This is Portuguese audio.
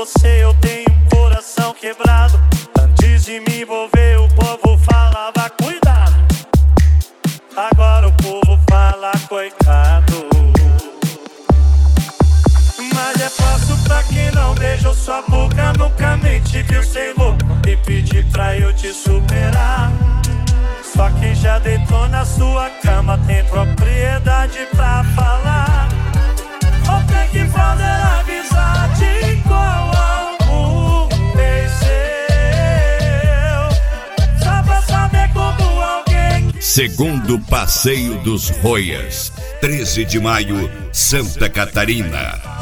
você eu tenho um coração quebrado. Antes de me envolver o povo falava cuidado, agora o povo fala coitado. Mas é fácil pra quem não beijou sua boca, nunca nem te viu sem roupa e pedir pra eu te superar. Só quem já deitou na sua cama tem propriedade pra falar. Ou tem que fazer amizade com algum seu, só pra saber como alguém. Segundo Passeio dos Roias, 13 de maio, Santa Catarina.